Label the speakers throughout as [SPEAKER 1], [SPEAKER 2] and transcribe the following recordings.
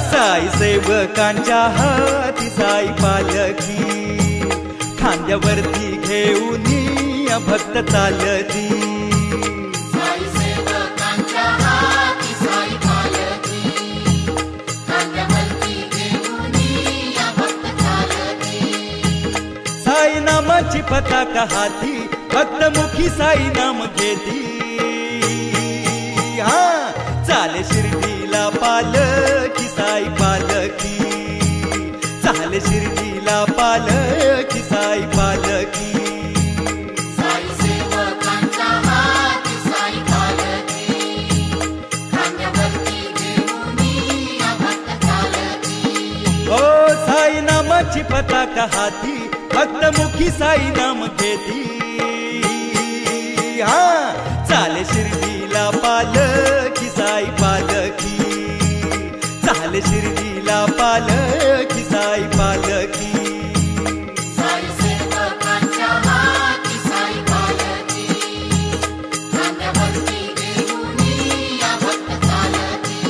[SPEAKER 1] साई सेवकांच्या हाती साई पालखी, खांद्यावरती घेऊन भक्त चालती।
[SPEAKER 2] साई सेवकांच्या हाती साई पालखी, खांद्यावरती घेऊन भक्त चालती।
[SPEAKER 1] साई नामाची पताका हाती भक्तमुखी साई नाम घेती। चाले शिर्डीला पालखी साई पालखी, चाले शिर्डीला पालखी साई पालखी।
[SPEAKER 2] साई सेवकांच्या हाती साई पालखी, खांद्यावरती घेऊन भक्त चालती।
[SPEAKER 1] ओ साई नामाची पताका हाती भक्तमुखी साई नाम घेती। चाले शिर्डीला पालखी साई पालखी, चाले शिर्डीला पालखी साई पालखी।
[SPEAKER 2] साई सेवकांच्या हाती साई पालखी, खांद्यावरती घेऊन भक्त चालती।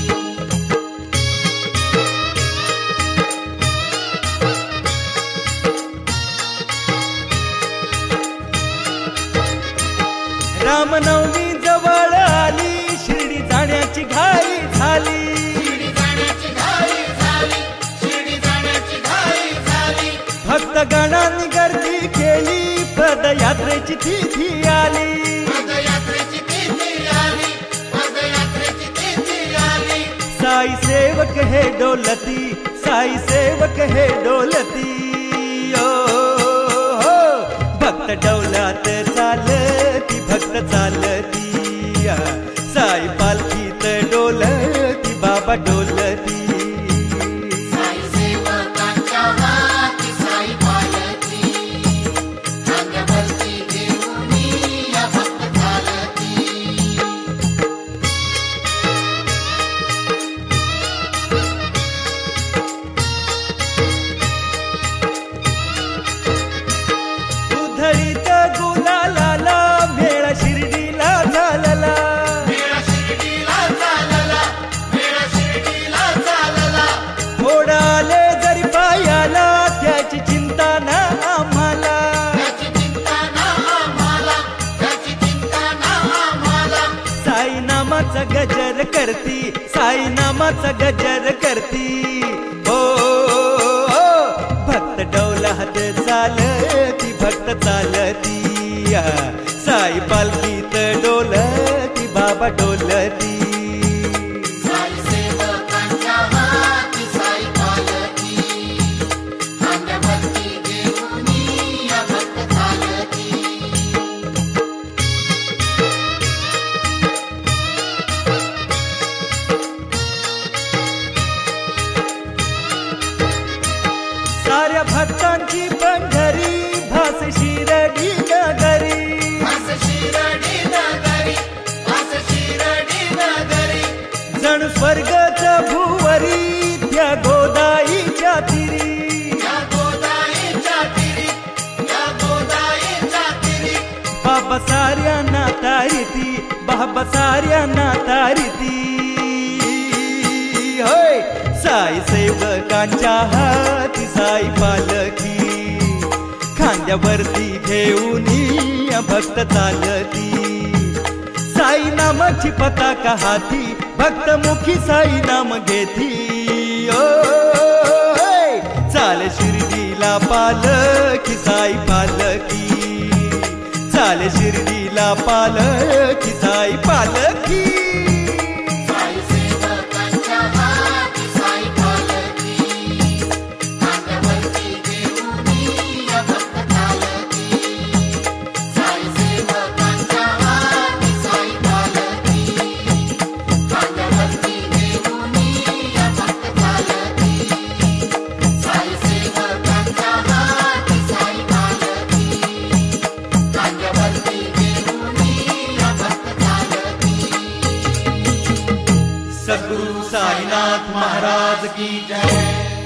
[SPEAKER 1] रामनवमी जवळ आली, शिर्डी जाण्याची घाई झाली।
[SPEAKER 2] शिर्डी जाण्याची घाई झाली, शिर्डी जाण्याची घाई झाली।
[SPEAKER 1] भक्तगणांनी गर्दी केली, पदयात्रेची तिथी आली।
[SPEAKER 2] पदयात्रेची तिथी आली, पदयात्रेची तिथी आली।
[SPEAKER 1] साई सेवक हे डोलती, साई सेवक हे डोलती। ओ भक्त डौलात चालती, भक्त चालती। साई पालखीत डोलती, बाबा डोलती।
[SPEAKER 2] साई सेवकांच्या हाती साई पालखी, खांद्यावरती घेऊन भक्त चालती।
[SPEAKER 1] उधळीत गुलालाला मेळा शिर्डीला झालला।
[SPEAKER 2] मेळा शिर्डीला झालला, मेळा शिर्डीला झालला।
[SPEAKER 1] थोडा आले जरी पायाला, त्याची चिंता ना आम्हाला।
[SPEAKER 2] त्याची चिंता ना आम्हाला, त्याची चिंता ना आम्हाला।
[SPEAKER 1] साई नामाचा गजर करती, साई नामाचा गजर करती। हो भक्त डौलात चालती, भक्त चालती। साई पालखीत डोलती, बाबा डोलती।
[SPEAKER 2] साई सेवकांच्या हाती साई पालखी, खांद्यावरती घेऊन भक्त चालती।
[SPEAKER 1] साऱ्या भक्तांची पंढरी भास शिर्डी नगरी।
[SPEAKER 2] भास शिर्डी नगरी, भास शिर्डी नगरी।
[SPEAKER 1] जण स्वर्गच भुवरी त्या गोदाईच्या तिरी।
[SPEAKER 2] या गोदाईच्या तिरी, या गोदाईच्या तिरी।
[SPEAKER 1] बाबा साऱ्यांना तारिती, बाबा साऱ्यांना तारिती। होय साई सेवकांच्या हाती साई पालखी, खांद्यावरती घेऊन भक्त चालती। साई नामाची पताका हाती भक्तमुखी साई नाम घेती। ओ चाले शिर्डीला पालखी साई पालखी, चाले शिर्डीला पालखी साई पालखी।
[SPEAKER 2] साई सेवकांच्या हाती साई पालखी, खांद्यावरती घेऊन भक्त चालती। साई सेवकांच्या हाती साई पालखी, खांद्यावरती घेऊन भक्त चालती। साई सेवकांच्या हाती साई पालखी, खांद्यावरती घेऊन भक्त चालती।
[SPEAKER 1] सद्गुरु साईनाथ महाराज की जय।